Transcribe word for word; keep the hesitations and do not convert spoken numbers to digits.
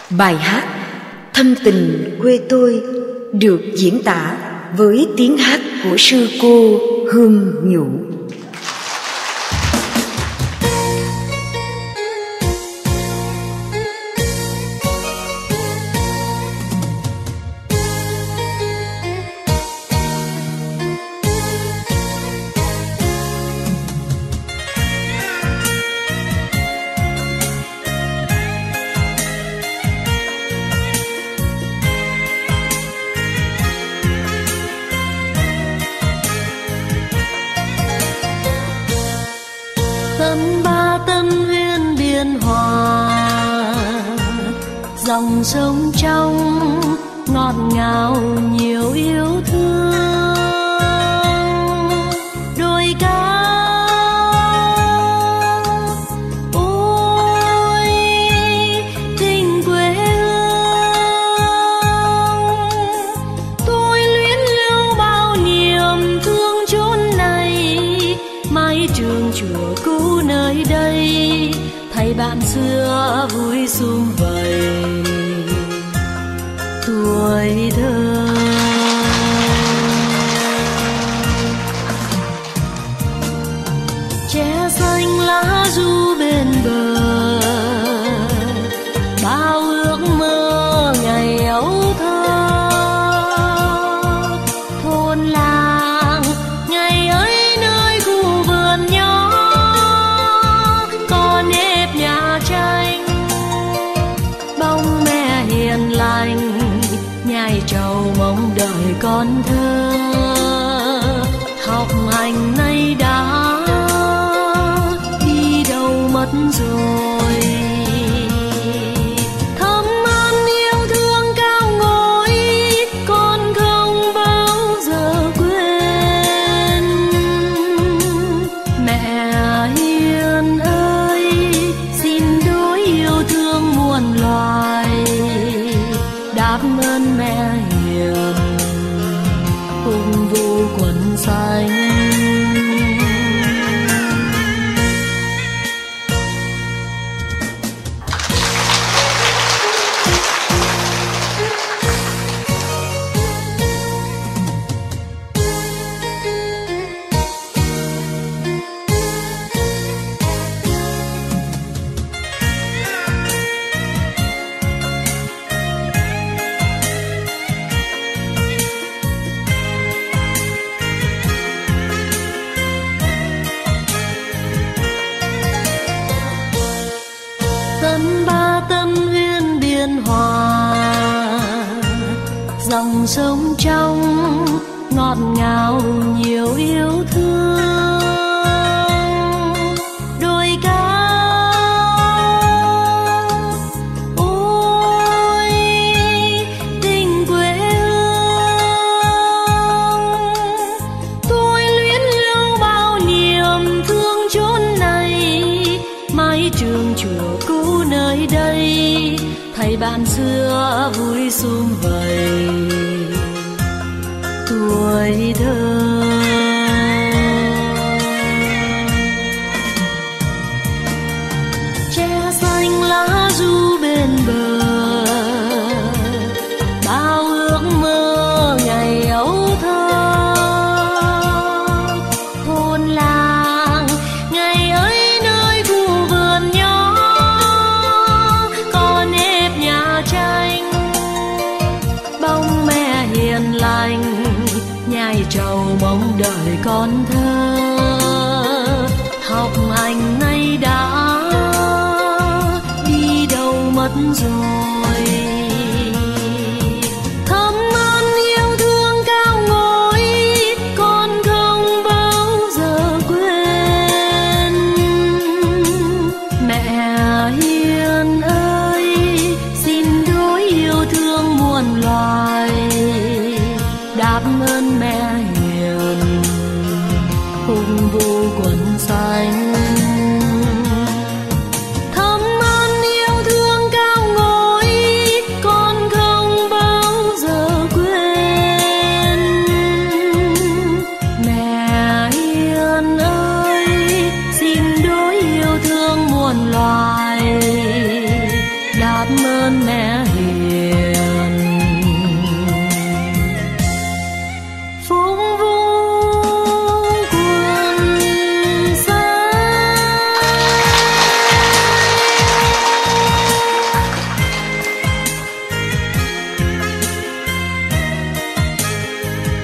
Bài hát Thâm tình quê tôi được diễn tả với tiếng hát của sư cô Hương Nhũ. Tân Ba Tân Uyên Biên Hòa, dòng sông trong ngọt ngào nhiều yêu thương. Đôi cao ôi tình quê hương, tôi luyến lưu bao niềm thương chốn này. Mái trường chùa cũ nơi đây, thầy bạn xưa vui sum vầy tuổi thơ. Tre xanh lá ru bên bờ, bao ước mơ ngày ấu thơ. Thôn làng ngày ấy nơi khu vườn nhỏ, có nếp nhà tranh, bông mẹ hiền lành nhai trầu mong đợi con thơ. Học hành nay đã đi đâu mất rồi, thầm ân yêu thương cao ngồi con không bao giờ quên. Mẹ hiền ơi, xin đối yêu thương muôn loài, đáp ơn mẹ hiền cùng vu quần xanh. Tân Ba Tân Uyên Biên Hòa, dòng sông trong ngọt ngào nhiều yêu thương. Đôi cao ôi tình quê hương, tôi luyến lưu bao niềm thương chốn này. Mái trường chùa cũ nơi đây, thầy bạn xưa vui sum vầy tuổi thơ. Tre xanh lá ru bên bờ, bao ước mơ ngày ấu thơ. Thôn làng ngày ấy nơi khu vườn nhỏ, có nếp nhà tranh, bông mẹ hiền lành nhai trầu mong ơn mẹ